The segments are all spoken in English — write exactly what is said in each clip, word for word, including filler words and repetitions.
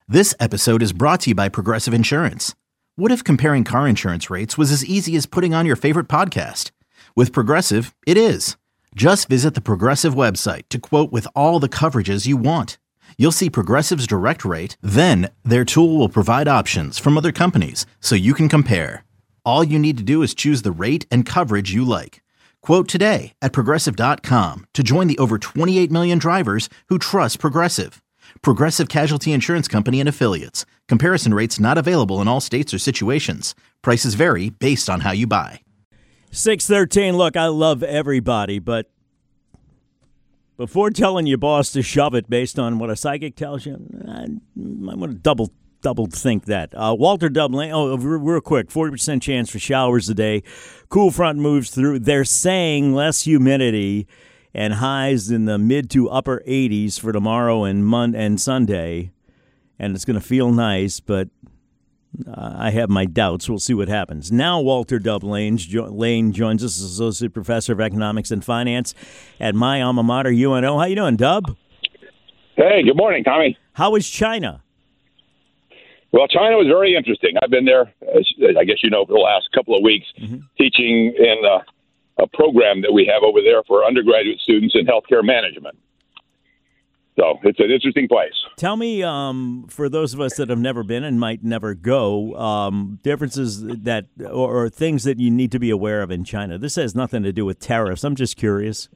This episode is brought to you by Progressive Insurance. What if comparing car insurance rates was as easy as putting on your favorite podcast? With Progressive, it is. Just visit the Progressive website to quote with all the coverages you want. You'll see Progressive's direct rate, then their tool will provide options from other companies so you can compare. All you need to do is choose the rate and coverage you like. Quote today at progressive dot com to join the over twenty-eight million drivers who trust Progressive. Progressive Casualty Insurance Company and Affiliates. Comparison rates not available in all states or situations. Prices vary based on how you buy. six thirteen, look, I love everybody, but before telling your boss to shove it based on what a psychic tells you, I might want to double double think that. Uh, Walter Dublin, oh, real quick, forty percent chance for showers today. Cool front moves through. They're saying less humidity and highs in the mid to upper eighties for tomorrow and Mon- and Sunday. And it's going to feel nice, but uh, I have my doubts. We'll see what happens. Now Walter Dublin jo- Lane joins us as Associate Professor of Economics and Finance at my alma mater, U N O. How you doing, Dub? Hey, good morning, Tommy. How is China? Well, China was very interesting. I've been there, as I guess you know, for the last couple of weeks, mm-hmm. teaching in uh, a program that we have over there for undergraduate students in healthcare management. So it's an interesting place. Tell me, um, for those of us that have never been and might never go, um, differences that or, or things that you need to be aware of in China. This has nothing to do with tariffs. I'm just curious.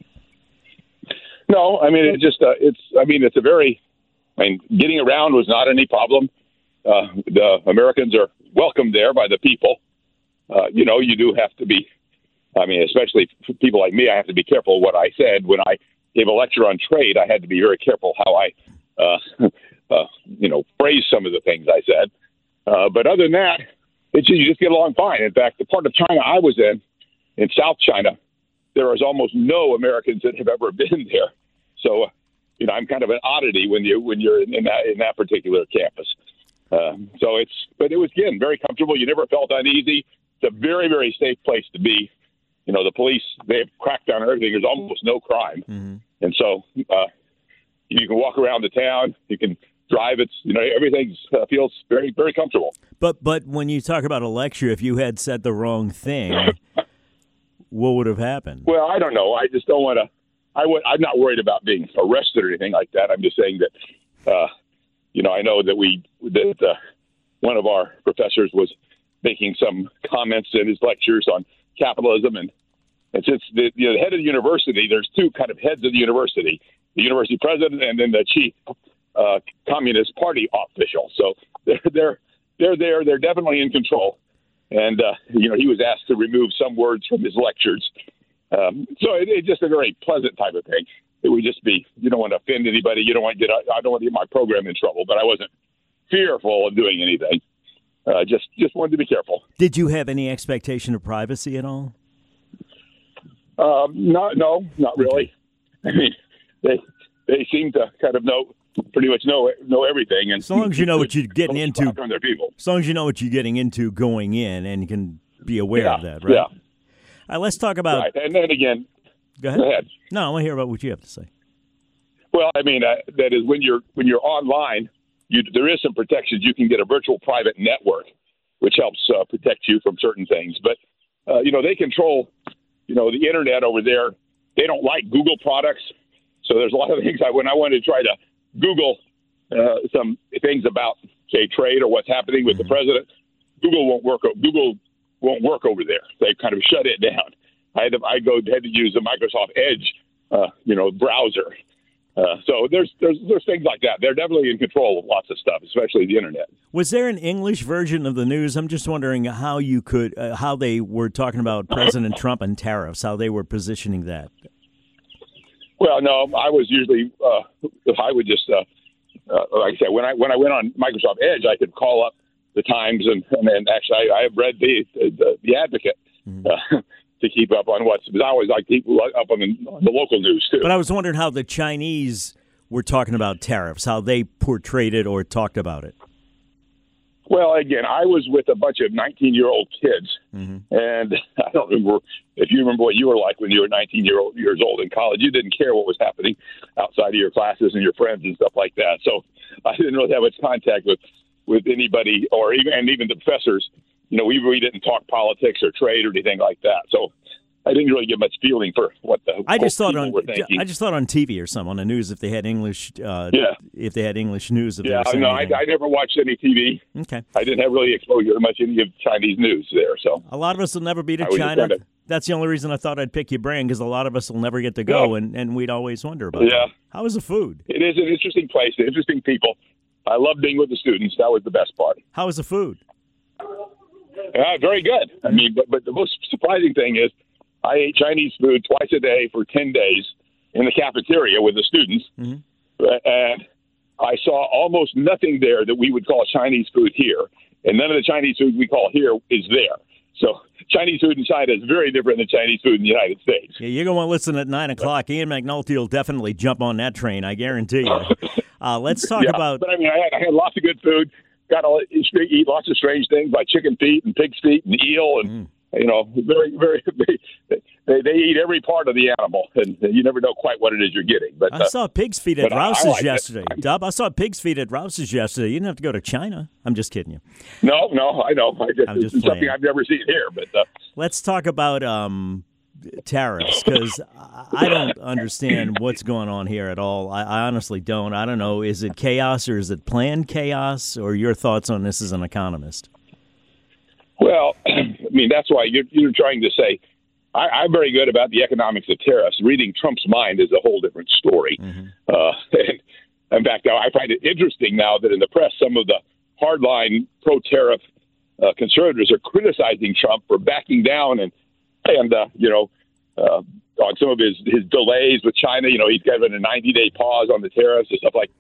No, I mean, it just uh, it's. I mean, it's a very. I mean, getting around was not any problem. Uh, the Americans are welcomed there by the people. Uh, you know, you do have to be. I mean, especially for people like me, I have to be careful what I said when I gave a lecture on trade. I had to be very careful how I, uh, uh, you know, phrase some of the things I said. Uh, but other than that, it's, you just get along fine. In fact, the part of China I was in, in South China, there is almost no Americans that have ever been there. So, uh, you know, I'm kind of an oddity when you when you're in, in that in that particular campus. Uh, so it's, but it was again very comfortable. You never felt uneasy. It's a very very safe place to be. You know, the police, they've cracked down on everything. There's almost no crime. Mm-hmm. And so uh, you can walk around the town. You can drive. It's, you know, everything uh, feels very, very comfortable. But but when you talk about a lecture, if you had said the wrong thing, what would have happened? Well, I don't know. I just don't want to. I would, I'm not worried about being arrested or anything like that. I'm just saying that, uh, you know, I know that we, that uh, one of our professors was making some comments in his lectures on capitalism, and and since the, you know, the head of the university, there's two kind of heads of the university: the university president and then the chief uh, Communist Party official. So they're they're they're there. They're definitely in control. And uh, you know, he was asked to remove some words from his lectures. Um, so it, it's just a very pleasant type of thing. It would just be, you don't want to offend anybody. You don't want to get I don't want to get my program in trouble. But I wasn't fearful of doing anything. Uh, just just wanted to be careful. Did you have any expectation of privacy at all? Um, not, no, not really. I mean, they they seem to kind of know, pretty much know know everything. And as long as you know what you're getting into, from their people. As long as you know what you're getting into going in, and can be aware yeah, of that, right? Yeah. All right, let's talk about. Right. And then again, go ahead. Go ahead. No, I want to hear about what you have to say. Well, I mean, uh, that is when you're when you're online. You, there is some protections. You can get a virtual private network, which helps uh, protect you from certain things. But, uh, you know, they control, you know, the Internet over there. They don't like Google products. So there's a lot of things. I, when I wanted to try to Google uh, some things about, say, trade or what's happening with mm-hmm. the president, Google won't work. Google won't work over there. They kind of shut it down. I had to, I go had to use the Microsoft Edge, uh, you know, browser. Uh, so there's there's there's things like that. They're definitely in control of lots of stuff, especially the Internet. Was there an English version of the news? I'm just wondering how you could uh, how they were talking about President Trump and tariffs, how they were positioning that. Well, no, I was usually uh, I would just uh, uh, like I said when I when I went on Microsoft Edge, I could call up the Times and and, and actually I, I have read the the, the Advocate. Mm-hmm. Uh, to keep up on what's, because I always like to keep up on the, on the local news, too. But I was wondering how the Chinese were talking about tariffs, how they portrayed it or talked about it. Well, again, I was with a bunch of nineteen-year-old kids, mm-hmm. and I don't remember if you remember what you were like when you were nineteen year old, years old in college. You didn't care what was happening outside of your classes and your friends and stuff like that. So I didn't really have much contact with, with anybody, or even and even the professors. You know, we really didn't talk politics or trade or anything like that. So I didn't really get much feeling for what the I just thought on were thinking. I just thought on T V or something on the news if they had English. Uh, yeah. If they had English news. If yeah. they were No, I, I never watched any T V. Okay. I didn't have really exposure to much any of Chinese news there. So a lot of us will never be to I China. Kind of, That's the only reason I thought I'd pick your brain, because a lot of us will never get to go, yeah. and, and we'd always wonder about yeah. that. How is the food? It is an interesting place, interesting people. I love being with the students. That was the best part. How is the food? Yeah, very good. I mean, but, but the most surprising thing is I ate Chinese food twice a day for ten days in the cafeteria with the students, mm-hmm. and I saw almost nothing there that we would call Chinese food here, and none of the Chinese food we call here is there. So Chinese food in China is very different than Chinese food in the United States. Yeah, you're going to want to listen at nine o'clock. Ian McNulty will definitely jump on that train, I guarantee you. Uh, let's talk yeah, about... But, I mean, I had, I had lots of good food. Got to eat lots of strange things like chicken feet and pig's feet and eel and, mm. you know, very, very... They, they eat every part of the animal, and you never know quite what it is you're getting. But I saw pig's feet at Rouse's I, I yesterday. It. Dub, I saw pig's feet at Rouse's yesterday. You didn't have to go to China. I'm just kidding you. No, no, I know. I just, I'm just it's playing. something I've never seen here. But uh, let's talk about um, tariffs, because I don't understand what's going on here at all. I, I honestly don't. I don't know. Is it chaos or is it planned chaos? Or your thoughts on this as an economist? Well, I mean, that's why you're, you're trying to say, I, I'm very good about the economics of tariffs. Reading Trump's mind is a whole different story. Mm-hmm. Uh, and in fact, I find it interesting now that in the press, some of the hardline pro-tariff uh, conservatives are criticizing Trump for backing down and, and uh, you know, uh, on some of his, his delays with China. You know, he's given a ninety-day pause on the tariffs and stuff like that.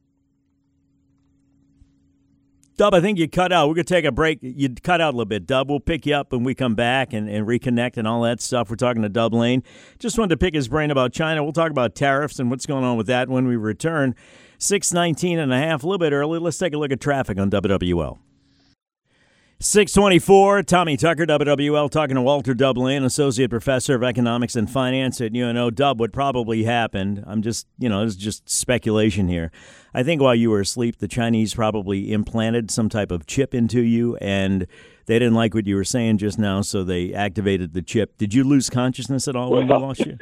Dub, I think you cut out. We're going to take a break. You cut out a little bit, Dub. We'll pick you up when we come back and, and reconnect and all that stuff. We're talking to Dub Lane. Just wanted to pick his brain about China. We'll talk about tariffs and what's going on with that when we return. six nineteen and a half, a little bit early. Let's take a look at traffic on W W L. six twenty-four, Tommy Tucker, W W L, talking to Walter Dub Lane, Associate Professor of Economics and Finance at U N O. Dub, what probably happened, I'm just, you know, this is just speculation here. I think while you were asleep, the Chinese probably implanted some type of chip into you, and they didn't like what you were saying just now, so they activated the chip. Did you lose consciousness at all when we lost you?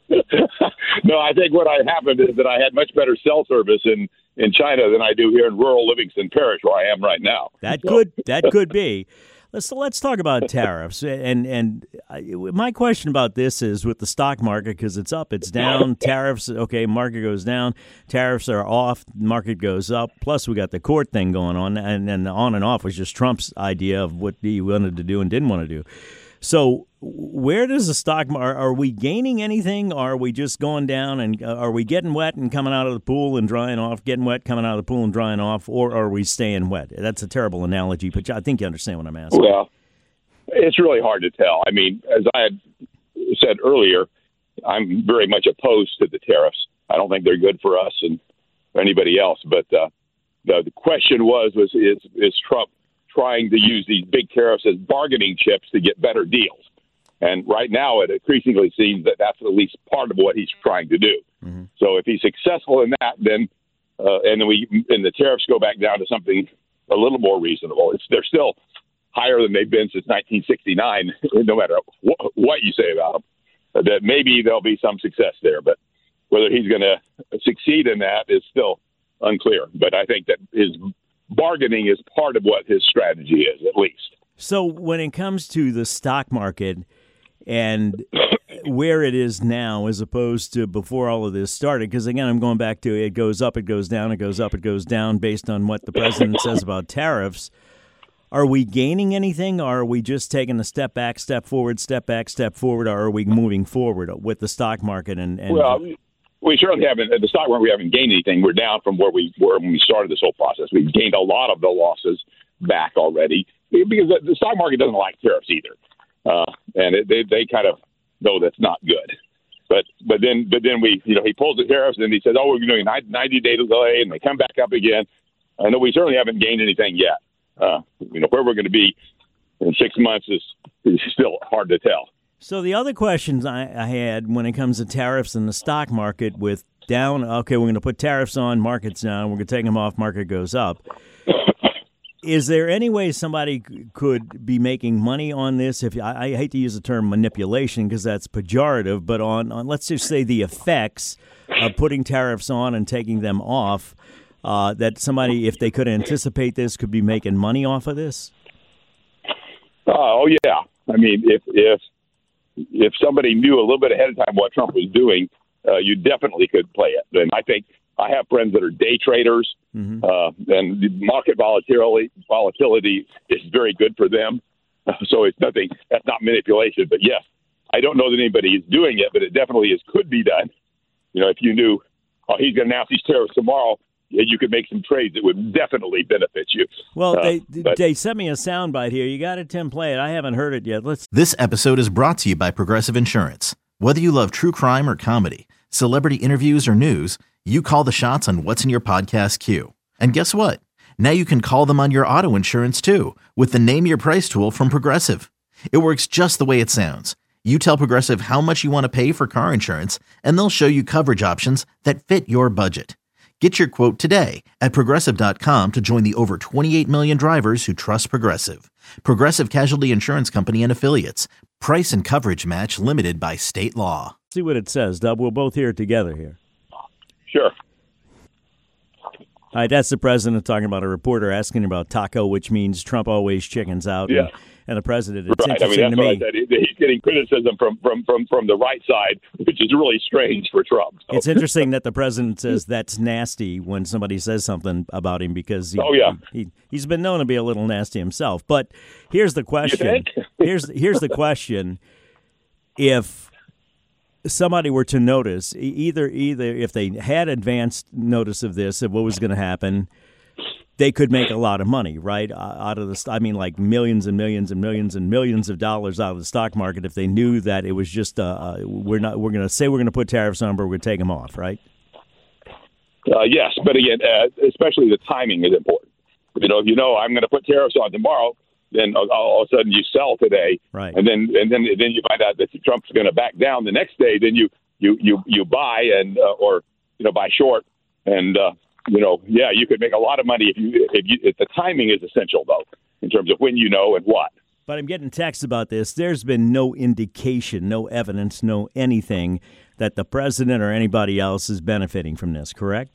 No, I think what I happened is that I had much better cell service in, in China than I do here in rural Livingston Parish, where I am right now. That could that could be. Let's let's talk about tariffs. And and I, my question about this is with the stock market, because it's up, it's down. Tariffs, okay, market goes down. Tariffs are off, market goes up. Plus, we got the court thing going on, and then on and off was just Trump's idea of what he wanted to do and didn't want to do. So where does the stock market, are we gaining anything? Or are we just going down, and uh, are we getting wet and coming out of the pool and drying off, getting wet, coming out of the pool and drying off, or are we staying wet? That's a terrible analogy, but I think you understand what I'm asking. Well, it's really hard to tell. I mean, as I had said earlier, I'm very much opposed to the tariffs. I don't think they're good for us and anybody else. But uh, the, the question was, was is, is Trump trying to use these big tariffs as bargaining chips to get better deals? And right now it increasingly seems that that's at least part of what he's trying to do. Mm-hmm. So if he's successful in that, then uh, and then we and the tariffs go back down to something a little more reasonable. It's they're still higher than they've been since nineteen sixty-nine, no matter wh- what you say about them. That maybe there'll be some success there, but whether he's going to succeed in that is still unclear. But I think that his bargaining is part of what his strategy is, at least. So when it comes to the stock market and where it is now as opposed to before all of this started, because, again, I'm going back to it goes up, it goes down, it goes up, it goes down based on what the president says about tariffs, are we gaining anything, or are we just taking a step back, step forward, step back, step forward, or are we moving forward with the stock market? And, and Well, we certainly haven't. At the stock market, we haven't gained anything. We're down from where we were when we started this whole process. We've gained a lot of the losses back already because the, the stock market doesn't like tariffs either, uh, and it, they they kind of know that's not good. But but then but then we you know he pulls the tariffs and he says, oh, we're doing a ninety day delay, and they come back up again. I know we certainly haven't gained anything yet. Uh, you know where we're going to be in six months is, is still hard to tell. So the other questions I, I had when it comes to tariffs in the stock market with down. Okay, we're going to put tariffs on, markets down. We're going to take them off, market goes up. Is there any way somebody could be making money on this? If I, I hate to use the term manipulation because that's pejorative, but on, on let's just say the effects of putting tariffs on and taking them off, uh, that somebody, if they could anticipate this, could be making money off of this? Uh, oh, yeah. I mean, if if if somebody knew a little bit ahead of time what Trump was doing, uh, you definitely could play it. And I think I have friends that are day traders, mm-hmm. uh, and the market volatility volatility is very good for them. Uh, so it's nothing. That's not manipulation. But yes, I don't know that anybody is doing it, but it definitely is could be done. You know, if you knew, oh, he's going to announce these tariffs tomorrow, you could make some trades that would definitely benefit you. Well, uh, they but, they sent me a soundbite here. You got it, Tim? Play it. I haven't heard it yet. Let's. This episode is brought to you by Progressive Insurance. Whether you love true crime or comedy, celebrity interviews or news, you call the shots on what's in your podcast queue. And guess what? Now you can call them on your auto insurance too with the Name Your Price tool from Progressive. It works just the way it sounds. You tell Progressive how much you want to pay for car insurance, and they'll show you coverage options that fit your budget. Get your quote today at Progressive dot com to join the over twenty-eight million drivers who trust Progressive. Progressive Casualty Insurance Company and Affiliates. Price and coverage match limited by state law. See what it says, Dub. We'll both hear it together here. Sure. All right, that's the president talking about a reporter asking about taco, which means Trump always chickens out. Yeah. And, and the president, it's right. I mean, interesting that's to what me. I said. He's getting criticism from, from, from, from the right side, which is really strange for Trump. So. It's interesting that the president says that's nasty when somebody says something about him because he, oh, yeah. he, he, he's been known to be a little nasty himself. But here's the question. You think? here's here's the question. If somebody were to notice, either either if they had advanced notice of this, of what was going to happen, they could make a lot of money, right? Uh, out of the, I mean, like millions and millions and millions and millions of dollars out of the stock market if they knew that it was just, uh, uh, we're not, we're going to say we're going to put tariffs on, but we're going to take them off, right? Uh, yes, but again, uh, especially the timing is important. You know, if you know I'm going to put tariffs on tomorrow, then all, all of a sudden you sell today, right? And then and then then you find out that Trump's going to back down the next day. Then you you you you buy and uh, or you know buy short and. Uh, You know, yeah, you could make a lot of money if you if you if the timing is essential though, in terms of when you know and what. But I'm getting texts about this. There's been no indication, no evidence, no anything that the president or anybody else is benefiting from this. Correct?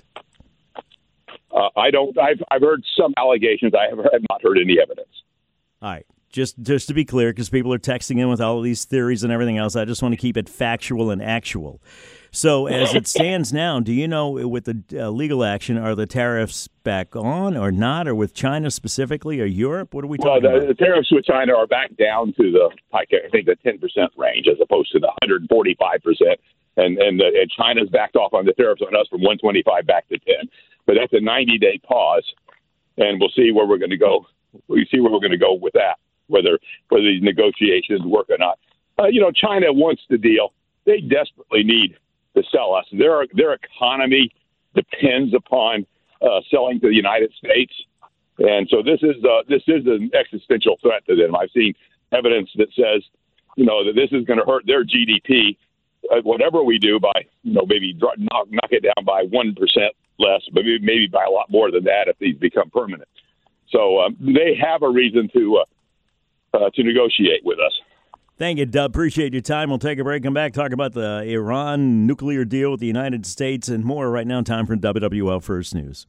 Uh, I don't. I've I've heard some allegations. I have, have not heard any evidence. All right. Just just to be clear, because people are texting in with all of these theories and everything else, I just want to keep it factual and actual. So as it stands now, do you know with the uh, legal action, are the tariffs back on or not, or with China specifically or Europe? What are we talking well, the, about? the tariffs with China are back down to the, I think, the ten percent range as opposed to the one hundred forty-five percent. And and, the, and China's backed off on the tariffs on us from one twenty-five back to ten. But that's a ninety-day pause, and we'll see where we're going to go. We see where we're going to go with that, whether whether these negotiations work or not. Uh, you know, China wants the deal. They desperately need to sell us. Their their economy depends upon uh, selling to the United States, and so this is uh, this is an existential threat to them. I've seen evidence that says, you know, that this is going to hurt their G D P. Uh, whatever we do, by you know maybe drop, knock knock it down by one percent less, but maybe, maybe by a lot more than that if these become permanent. So um, they have a reason to uh, uh, to negotiate with us. Thank you, Dub. Appreciate your time. We'll take a break, come back, talk about the Iran nuclear deal with the United States and more. Right now, time for W W L First News.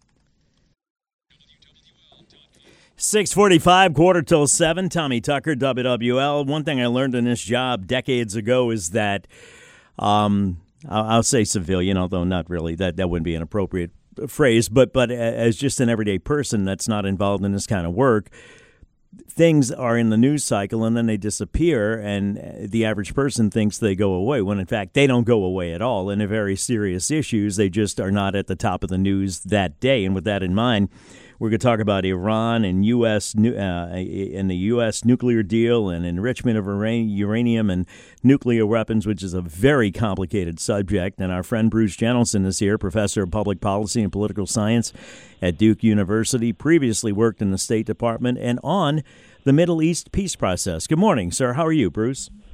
six forty-five, quarter till seven. Tommy Tucker, W W L. One thing I learned in this job decades ago is that, um, I'll, I'll say civilian, although not really. That, that wouldn't be an appropriate phrase. But, but as just an everyday person that's not involved in this kind of work, things are in the news cycle and then they disappear, and the average person thinks they go away when in fact they don't go away at all. And they're very serious issues. They just are not at the top of the news that day. And with that in mind, we're going to talk about Iran and U S uh, and the U S nuclear deal and enrichment of uranium and nuclear weapons, which is a very complicated subject. And our friend Bruce Jentleson is here, professor of public policy and political science at Duke University, previously worked in the State Department and on the Middle East peace process. Good morning, sir. How are you, Bruce?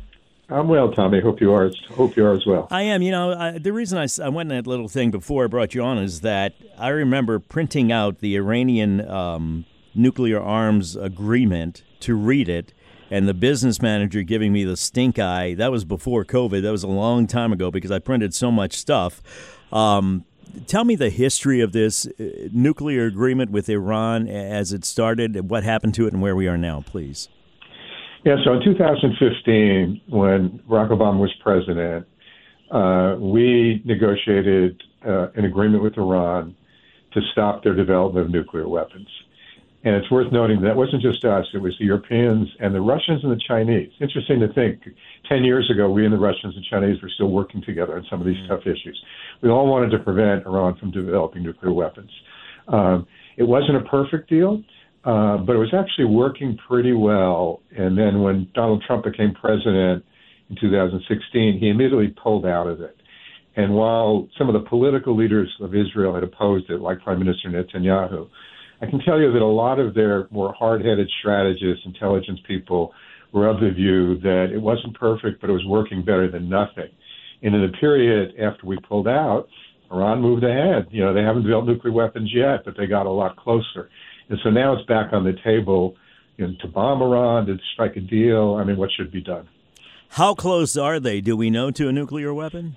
I'm well, Tommy. Hope you are. Hope you are as well. I am. You know, I, the reason I, I went in that little thing before I brought you on is that I remember printing out the Iranian um, nuclear arms agreement to read it, and the business manager giving me the stink eye. That was before COVID. That was a long time ago because I printed so much stuff. Um, tell me the history of this uh, nuclear agreement with Iran as it started, what happened to it, and where we are now, please. Yeah, so in two thousand fifteen, when Barack Obama was president, uh, we negotiated uh, an agreement with Iran to stop their development of nuclear weapons. And it's worth noting that wasn't just us, it was the Europeans and the Russians and the Chinese. Interesting to think, ten years ago, we and the Russians and Chinese were still working together on some of these mm-hmm. tough issues. We all wanted to prevent Iran from developing nuclear weapons. Um, it wasn't a perfect deal. Uh, but it was actually working pretty well. And then when Donald Trump became president in two thousand sixteen, he immediately pulled out of it. And while some of the political leaders of Israel had opposed it, like Prime Minister Netanyahu, I can tell you that a lot of their more hard-headed strategists, intelligence people, were of the view that it wasn't perfect, but it was working better than nothing. And in the period after we pulled out, Iran moved ahead. You know, they haven't developed nuclear weapons yet, but they got a lot closer. And so now it's back on the table, you know, to bomb Iran, to strike a deal. I mean, what should be done? How close are they, do we know, to a nuclear weapon?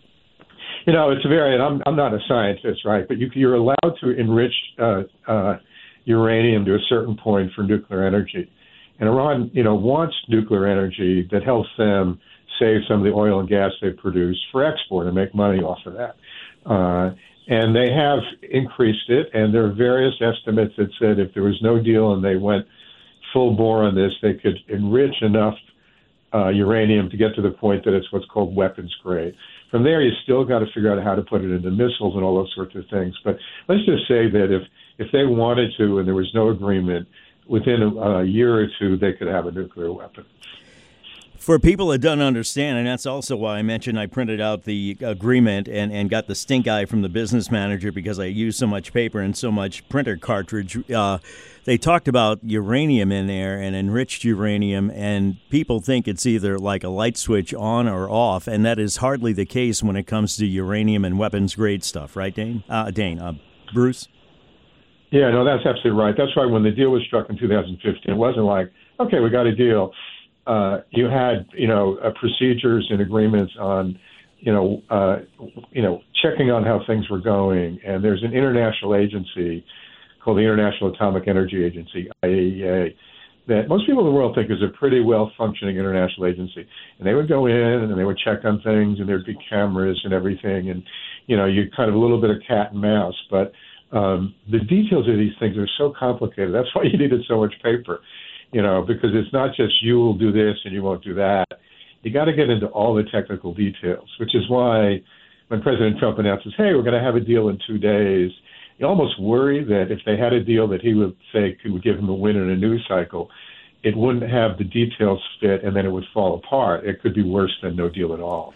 You know, it's very, and I'm, I'm not a scientist, right, but you, you're allowed to enrich uh, uh, uranium to a certain point for nuclear energy. And Iran, you know, wants nuclear energy that helps them save some of the oil and gas they produce for export and make money off of that. Uh, And they have increased it, and there are various estimates that said if there was no deal and they went full bore on this, they could enrich enough uh, uranium to get to the point that it's what's called weapons grade. From there, you still got to figure out how to put it into missiles and all those sorts of things. But let's just say that if, if they wanted to and there was no agreement, within a, a year or two, they could have a nuclear weapon. For people that don't understand, and that's also why I mentioned I printed out the agreement and, and got the stink eye from the business manager because I used so much paper and so much printer cartridge. Uh, they talked about uranium in there and enriched uranium, and people think it's either like a light switch on or off, and that is hardly the case when it comes to uranium and weapons-grade stuff, right, Dane? Uh, Dane, uh, Bruce? Yeah, no, that's absolutely right. That's why when the deal was struck in two thousand fifteen, it wasn't like, okay, we got a deal. Uh, you had, you know, uh, procedures and agreements on, you know, uh, you know, checking on how things were going. And there's an international agency called the International Atomic Energy Agency, I A E A, that most people in the world think is a pretty well-functioning international agency. And they would go in and they would check on things, and there'd be cameras and everything. And, you know, you kind of a little bit of cat and mouse. But um, the details of these things are so complicated. That's why you needed so much paper. You know, because it's not just you will do this and you won't do that. You got to get into all the technical details, which is why when President Trump announces, hey, we're going to have a deal in two days, you almost worry that if they had a deal that he would say could give him a win in a news cycle, it wouldn't have the details fit and then it would fall apart. It could be worse than no deal at all.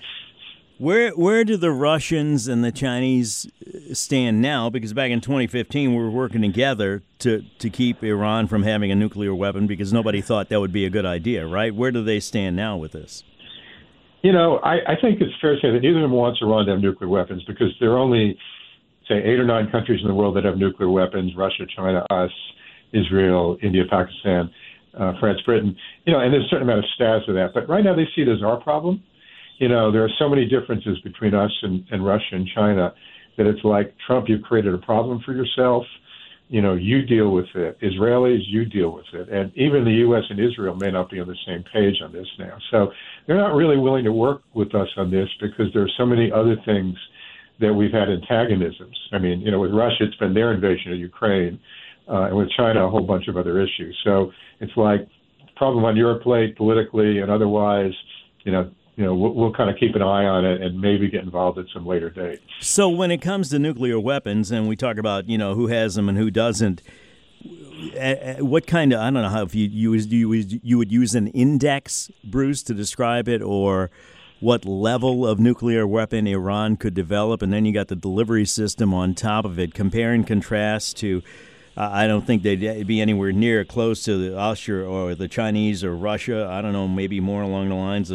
Where where do the Russians and the Chinese stand now? Because back in twenty fifteen, we were working together to, to keep Iran from having a nuclear weapon because nobody thought that would be a good idea, right? Where do they stand now with this? You know, I, I think it's fair to say that neither of them wants Iran to have nuclear weapons because there are only, say, eight or nine countries in the world that have nuclear weapons: Russia, China, us, Israel, India, Pakistan, uh, France, Britain. You know, and there's a certain amount of status with that. But right now they see it as our problem. You know, there are so many differences between us and, and Russia and China that it's like, Trump, you've created a problem for yourself. You know, you deal with it. Israelis, you deal with it. And even the U S and Israel may not be on the same page on this now. So they're not really willing to work with us on this because there are so many other things that we've had antagonisms. I mean, you know, with Russia, it's been their invasion of Ukraine, uh, and with China, a whole bunch of other issues. So it's like, problem on your plate politically and otherwise, you know, You know, we'll, we'll kind of keep an eye on it and maybe get involved at some later date. So when it comes to nuclear weapons, and we talk about, you know, who has them and who doesn't, what kind of, I don't know how, if you, you, you, you would use an index, Bruce, to describe it, or what level of nuclear weapon Iran could develop, and then you got the delivery system on top of it. Compare and contrast to, uh, I don't think they'd be anywhere near close to the us or the Chinese or Russia. I don't know, maybe more along the lines of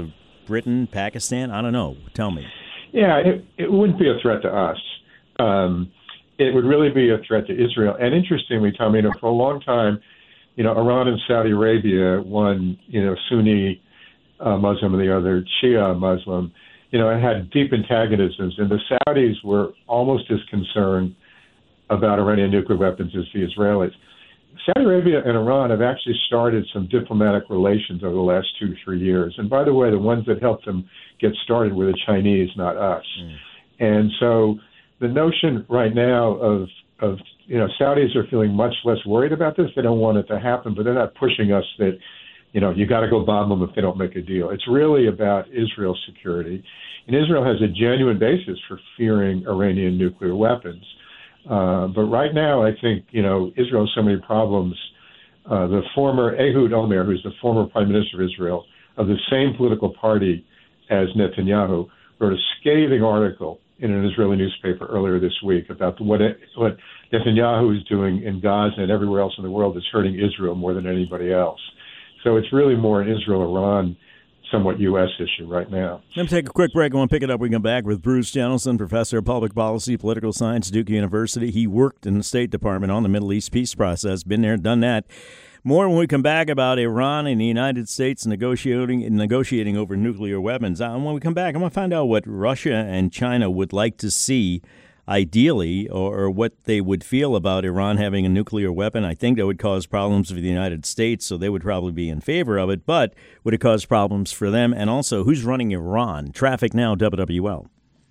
Britain, Pakistan? I don't know. Tell me. Yeah, it, it wouldn't be a threat to us. Um, it would really be a threat to Israel. And interestingly, Tom, you know, for a long time, you know, Iran and Saudi Arabia, one, you know, Sunni uh, Muslim and the other Shia Muslim, you know, had deep antagonisms. And the Saudis were almost as concerned about Iranian nuclear weapons as the Israelis. Saudi Arabia and Iran have actually started some diplomatic relations over the last two, three years. And by the way, the ones that helped them get started were the Chinese, not us. Mm. And so the notion right now of, of, you know, Saudis are feeling much less worried about this. They don't want it to happen, but they're not pushing us that, you know, you got to go bomb them if they don't make a deal. It's really about Israel's security. And Israel has a genuine basis for fearing Iranian nuclear weapons. Uh, but right now, I think, you know, Israel has so many problems. Uh, the former Ehud Olmert, who's the former prime minister of Israel, of the same political party as Netanyahu, wrote a scathing article in an Israeli newspaper earlier this week about what it, what Netanyahu is doing in Gaza and everywhere else in the world is hurting Israel more than anybody else. So it's really more an Israel-Iran, somewhat U S issue right now. Let me take a quick break. I want to pick it up. We come back with Bruce Jellison, professor of public policy, political science, Duke University. He worked in the State Department on the Middle East peace process. Been there, done that. More when we come back about Iran and the United States negotiating negotiating over nuclear weapons. Uh, when we come back, I'm going to find out what Russia and China would like to see ideally, or, or what they would feel about Iran having a nuclear weapon. I think that would cause problems for the United States, so they would probably be in favor of it. But would it cause problems for them? And also, who's running Iran? Traffic now, W W L.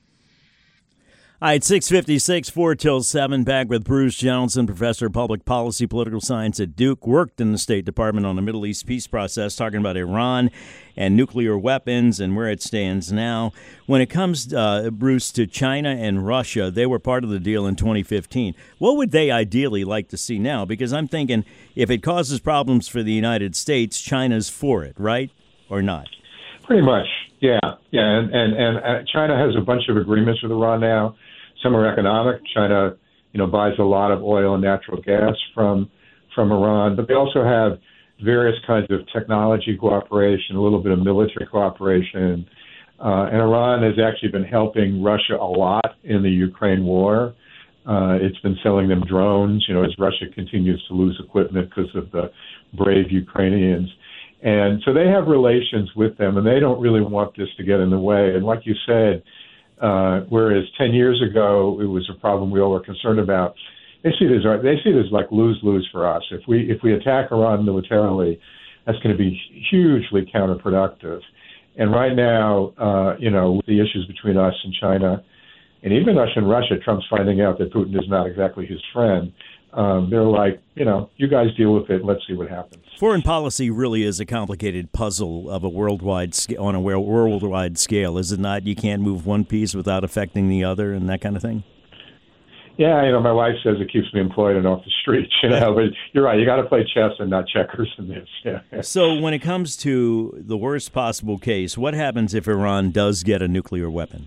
All right, six fifty-six, four till seven, back with Bruce Jellison, professor of public policy, political science at Duke, worked in the State Department on the Middle East peace process, talking about Iran and nuclear weapons and where it stands now. When it comes, uh, Bruce, to China and Russia, they were part of the deal in twenty fifteen. What would they ideally like to see now? Because I'm thinking if it causes problems for the United States, China's for it, right? Or not? Pretty much, yeah. Yeah, and, and, and uh, China has a bunch of agreements with Iran now. Some are economic. China, you know, buys a lot of oil and natural gas from from Iran, but they also have various kinds of technology cooperation, a little bit of military cooperation. Uh, and Iran has actually been helping Russia a lot in the Ukraine war. Uh, it's been selling them drones, you know, as Russia continues to lose equipment because of the brave Ukrainians. And so they have relations with them, and they don't really want this to get in the way. And like you said, Uh, whereas ten years ago it was a problem we all were concerned about. They see this. They see this like lose-lose for us. If we if we attack Iran militarily, that's going to be hugely counterproductive. And right now, uh, you know, with the issues between us and China, and even us and Russia, Trump's finding out that Putin is not exactly his friend. Um, they're like, you know, you guys deal with it. Let's see what happens. Foreign policy really is a complicated puzzle of a worldwide on a worldwide scale, is it not? You can't move one piece without affecting the other, and that kind of thing. Yeah, you know, my wife says it keeps me employed and off the streets. You know, but you're right. You got to play chess and not checkers in this. Yeah. So, when it comes to the worst possible case, what happens if Iran does get a nuclear weapon?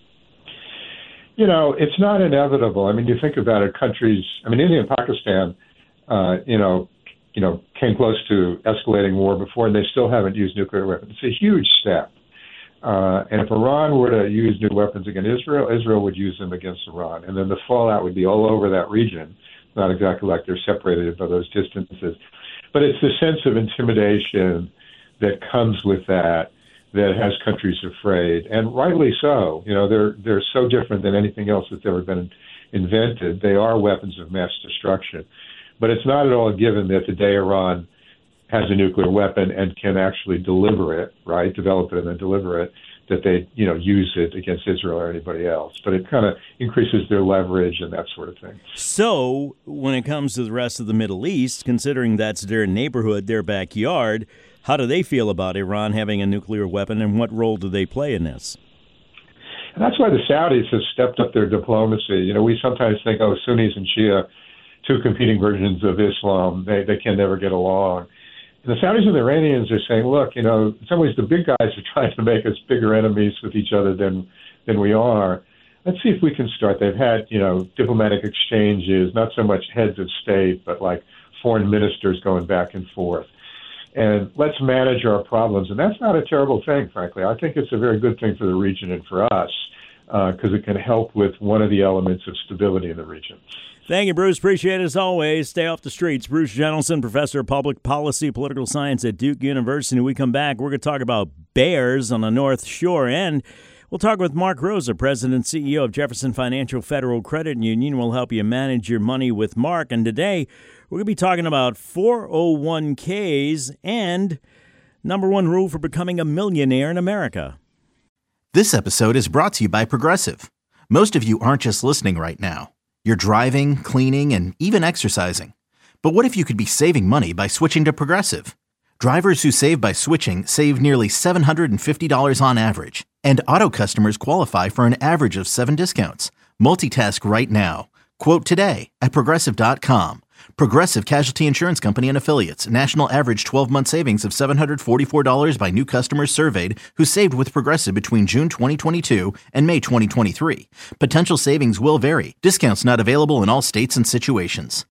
You know, it's not inevitable. I mean, you think about it, countries, I mean, India and Pakistan, uh, you know, you know, came close to escalating war before, and they still haven't used nuclear weapons. It's a huge step. Uh, and if Iran were to use nuclear weapons against Israel, Israel would use them against Iran. And then the fallout would be all over that region. Not exactly like they're separated by those distances. But it's the sense of intimidation that comes with that that has countries afraid, and rightly so. You know, they're they're so different than anything else that's ever been invented. They are weapons of mass destruction. But it's not at all a given that the day Iran has a nuclear weapon and can actually deliver it, right, develop it and then deliver it, that they, you know, use it against Israel or anybody else. But it kind of increases their leverage and that sort of thing. So when it comes to the rest of the Middle East, considering that's their neighborhood, their backyard, how do they feel about Iran having a nuclear weapon, and what role do they play in this? And that's why the Saudis have stepped up their diplomacy. You know, we sometimes think, oh, Sunnis and Shia, two competing versions of Islam, they, they can never get along. And the Saudis and the Iranians are saying, look, you know, in some ways the big guys are trying to make us bigger enemies with each other than than we are. Let's see if we can start. They've had, you know, diplomatic exchanges, not so much heads of state, but like foreign ministers going back and forth. and let's manage our problems. And that's not a terrible thing, frankly. I think it's a very good thing for the region and for us because uh, it can help with one of the elements of stability in the region. Thank you, Bruce. Appreciate it as always. Stay off the streets. Bruce Jentleson, professor of public policy, political science at Duke University. When we come back, we're going to talk about bears on the North Shore, and we'll talk with Mark Rosa, president and C E O of Jefferson Financial Federal Credit Union. We'll help you manage your money with Mark. And today, we're going to be talking about four oh one k's and number one rule for becoming a millionaire in America. This episode is brought to you by Progressive. Most of you aren't just listening right now. You're driving, cleaning, and even exercising. But what if you could be saving money by switching to Progressive? Drivers who save by switching save nearly seven hundred fifty dollars on average. And auto customers qualify for an average of seven discounts. Multitask right now. Quote today at Progressive dot com. Progressive Casualty Insurance Company and Affiliates. National average twelve-month savings of seven hundred forty-four dollars by new customers surveyed who saved with Progressive between June twenty twenty-two and May twenty twenty-three. Potential savings will vary. Discounts not available in all states and situations.